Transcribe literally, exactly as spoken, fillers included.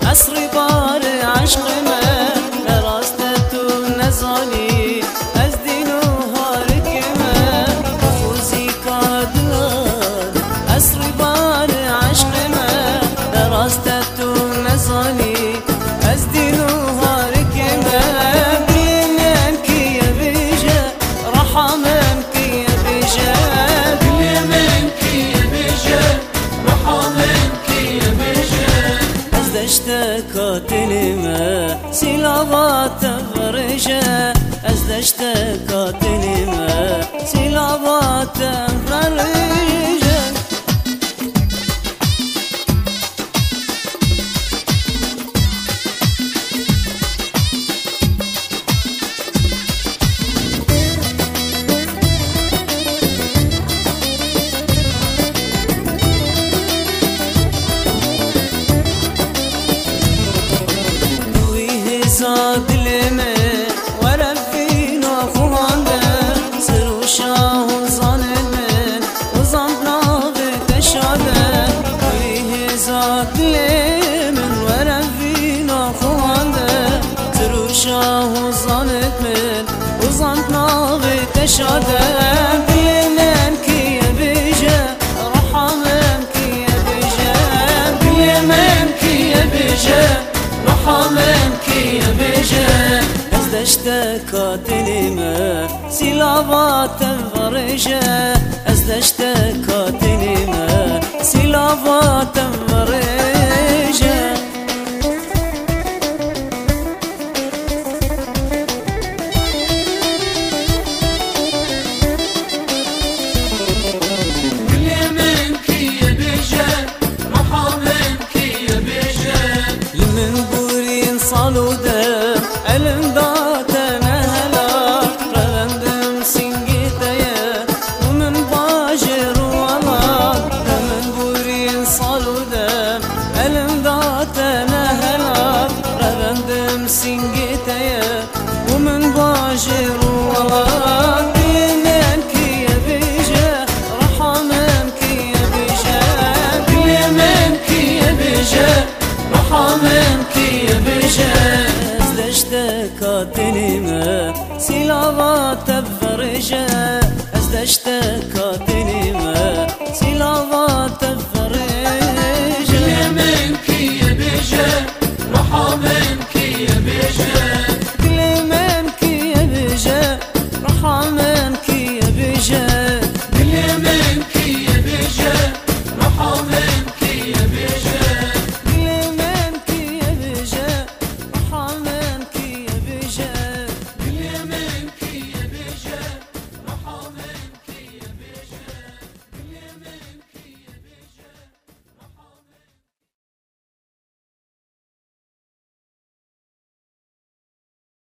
اصری بار عشق من راست تو نزانی از دین و هارک من خوزی کادلان اصری بار عشق من راست تو نزانی از دین و هارک من بینم کی بیجه رحمم کی بیجه من کی بیجه رحمم کی بیجه از دشت کاتنما سیلابات فرجه از دشت کاتنما سیلابات فرجه زاد لمه ورفين وخوانده سر وشاه وظنن وظننا بتشاده ويه زاد لمن ورفين وخوانده سر وشاه وظنن وظننا بتشاده بيمن كي بيجه رحمن كي بيجه بيمن كي بيجه رحمن كي بيجه از دشت کاتنما سیلابات فرجه از دشت کاتنما سیلابات فرجه من کی بیجه رحمن کی بیجه من بورين صالوده علم داتنا هلا رغندم سنجيتيا ومن باجر ولا من بورين صالوده علم داتنا هلا رغندم سنجيتيا ومن باجر ولا بيمن كي بيجه رحمن كي بيجه بيمن كي بيجه رحمن كي بيجه از دشت کاتنما سیلابات فرجه از دشت کاتنما سیلابات فرجه